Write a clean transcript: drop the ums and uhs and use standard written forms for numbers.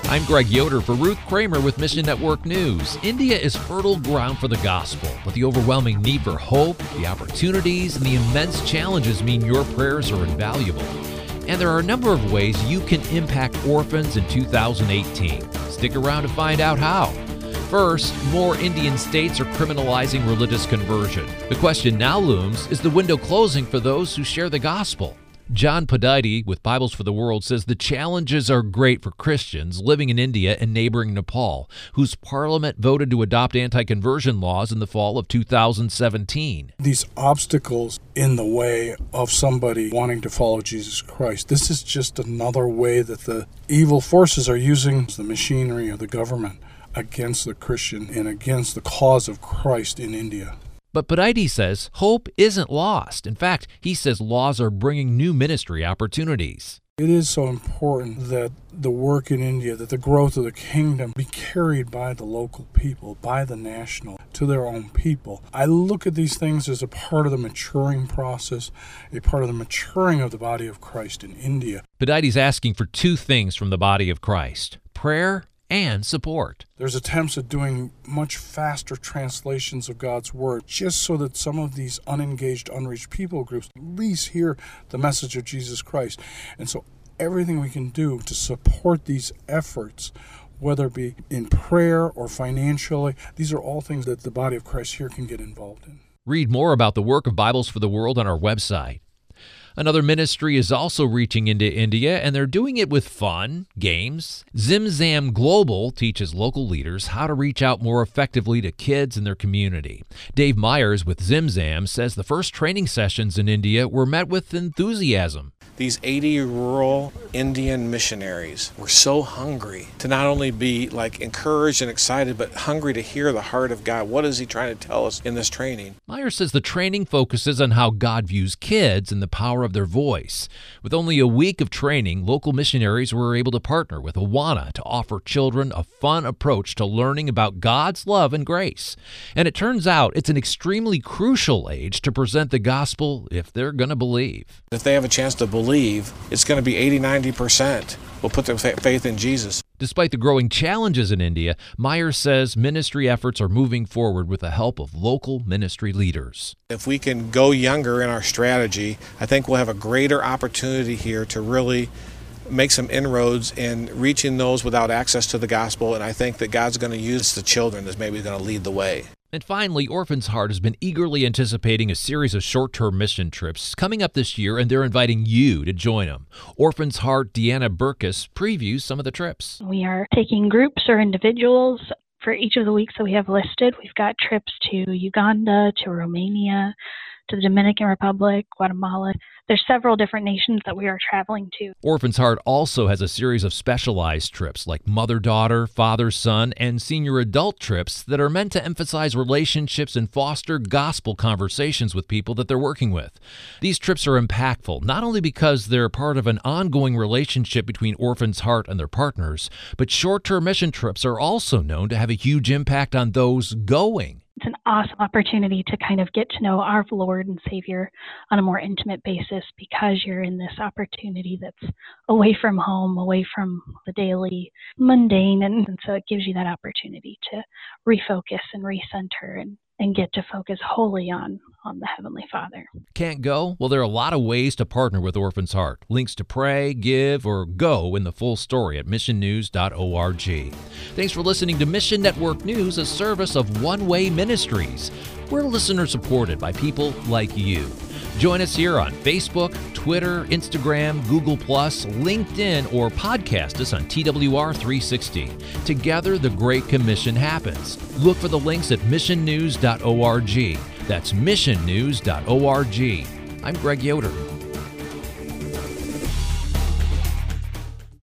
I'm Greg Yoder for Ruth Kramer with Mission Network News. India is fertile ground for the gospel, but the overwhelming need for hope, the opportunities, and the immense challenges mean your prayers are invaluable. And there are a number of ways you can impact orphans in 2018. Stick around to find out how. First, more Indian states are criminalizing religious conversion. The question now looms, is the window closing for those who share the gospel? John Podide with Bibles for the World says the challenges are great for Christians living in India and neighboring Nepal, whose parliament voted to adopt anti-conversion laws in the fall of 2017. These obstacles in the way of somebody wanting to follow Jesus Christ, this is just another way that the evil forces are using the machinery of the government against the Christian and against the cause of Christ in India. But Podide says hope isn't lost. In fact, he says laws are bringing new ministry opportunities. It is so important that the work in India, that the growth of the kingdom be carried by the local people, by the national, to their own people. I look at these things as a part of the maturing process, a part of the maturing of the body of Christ in India. Podide's asking for two things from the body of Christ: prayer and support. There's attempts at doing much faster translations of God's Word, just so that some of these unengaged, unreached people groups at least hear the message of Jesus Christ. And so everything we can do to support these efforts, whether it be in prayer or financially, these are all things that the body of Christ here can get involved in. Read more about the work of Bibles for the World on our website. Another ministry is also reaching into India, and they're doing it with fun, games. Zimzam Global teaches local leaders how to reach out more effectively to kids in their community. Dave Myers with Zimzam says the first training sessions in India were met with enthusiasm. These 80 rural Indian missionaries were so hungry to not only be encouraged and excited, but hungry to hear the heart of God. What is He trying to tell us in this training? Myers says the training focuses on how God views kids and the power of their voice. With only a week of training, local missionaries were able to partner with Awana to offer children a fun approach to learning about God's love and grace. And it turns out it's an extremely crucial age to present the gospel if they're going to believe. If they have a chance to believe, it's going to be 80-90% will put their faith in Jesus. Despite the growing challenges in India, Myers says ministry efforts are moving forward with the help of local ministry leaders. If we can go younger in our strategy, I think we'll have a greater opportunity here to really make some inroads in reaching those without access to the gospel, and I think that God's going to use the children as maybe going to lead the way. And finally, Orphans Heart has been eagerly anticipating a series of short-term mission trips coming up this year, and they're inviting you to join them. Orphans Heart Deanna Burkus previews some of the trips. We are taking groups or individuals for each of the weeks that we have listed. We've got trips to Uganda, to Romania, to the Dominican Republic, Guatemala. There's several different nations that we are traveling to. Orphans Heart also has a series of specialized trips like mother-daughter, father-son, and senior adult trips that are meant to emphasize relationships and foster gospel conversations with people that they're working with. These trips are impactful, not only because they're part of an ongoing relationship between Orphans Heart and their partners, but short-term mission trips are also known to have a huge impact on those going. It's an awesome opportunity to kind of get to know our Lord and Savior on a more intimate basis because you're in this opportunity that's away from home, away from the daily mundane. And so it gives you that opportunity to refocus and recenter and get to focus wholly on the Heavenly Father. Can't go? Well, there are a lot of ways to partner with Orphans Heart. Links to pray, give, or go in the full story at missionnews.org. Thanks for listening to Mission Network News, a service of One Way Ministries. We're listener-supported by people like you. Join us here on Facebook, Twitter, Instagram, Google+, LinkedIn, or podcast us on TWR360. Together, the Great Commission happens. Look for the links at missionnews.org. That's missionnews.org. I'm Greg Yoder.